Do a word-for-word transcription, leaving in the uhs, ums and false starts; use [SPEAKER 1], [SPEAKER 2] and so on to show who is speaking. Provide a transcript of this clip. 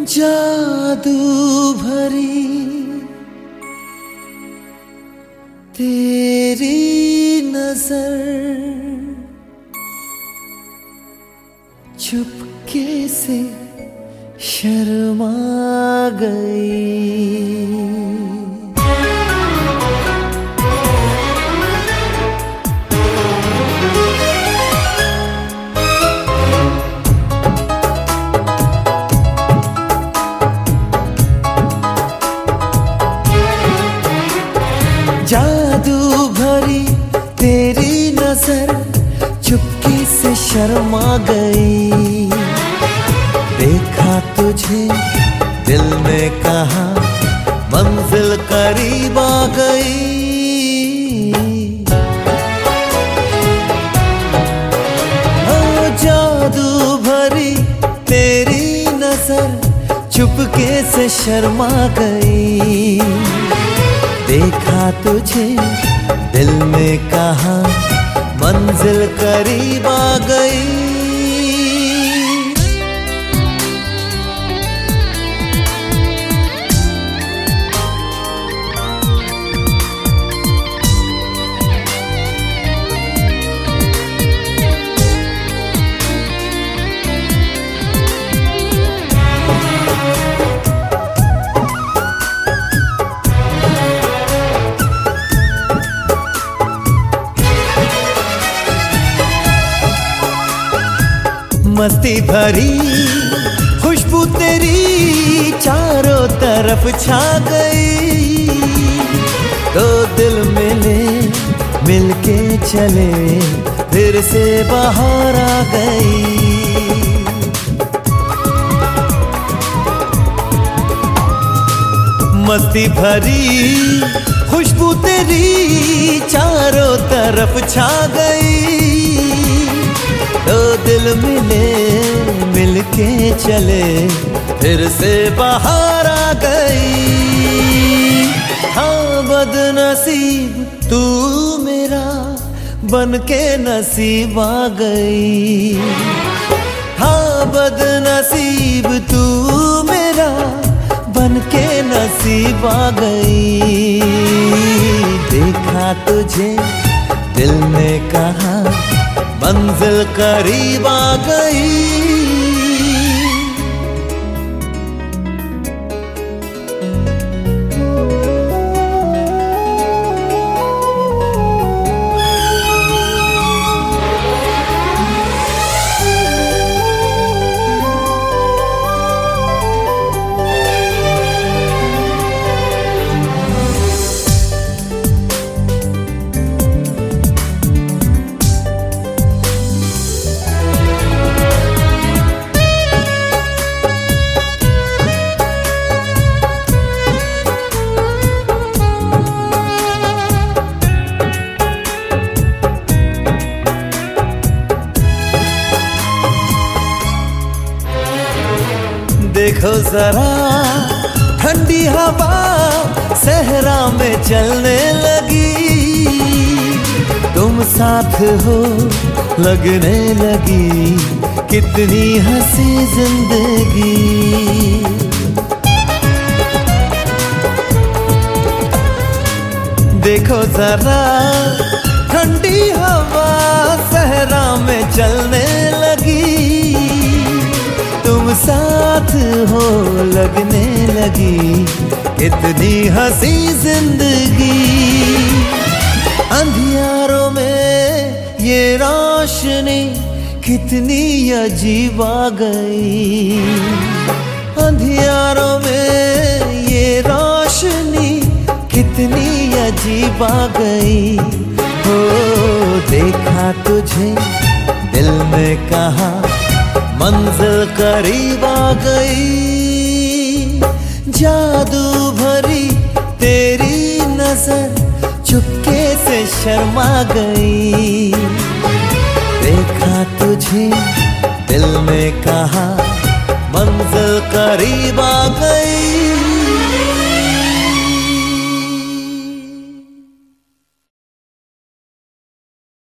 [SPEAKER 1] जादू भरी तेरी नजर चुपके से शर्मा गई। जादू भरी तेरी नजर चुपके से शर्मा गई। देखा तुझे दिल ने कहा मंजिल करीब आ गई। ओ जादू भरी तेरी नजर चुपके से शर्मा गई। देखा तुझे दिल ने कहा मंजिल करीब आ गई। मस्ती भरी खुशबू तेरी चारों तरफ छा गई। दो दिल मिले मिलके चले फिर से बाहर आ गई। मस्ती भरी खुशबू तेरी चारों तरफ छा गई। दो दिल मिले मिलके चले फिर से बाहर आ गई। हाँ बदनसीब तू मेरा बनके नसीब आ गई। हाँ बदनसीब तू मेरा बनके नसीब आ गई। देखा तुझे दिल ने कहा मंजिल करीब आ गई। देखो जरा ठंडी हवा सहरा में चलने लगी। तुम साथ हो लगने लगी कितनी हंसी जिंदगी। देखो जरा ठंडी हवा सहरा में चलने लगी। तुम साथ हो लगने लगी कितनी हंसी जिंदगी। अंधियारों में ये रोशनी कितनी अजीब आ गई। अंधियारों में ये रोशनी कितनी अजीब आ गई। हो देखा तुझे दिल ने कहा मंजिल करीब आ गई। जादू भरी तेरी नजर चुपके से शर्मा गई। देखा तुझे दिल ने कहा मंजिल करीब आ गई।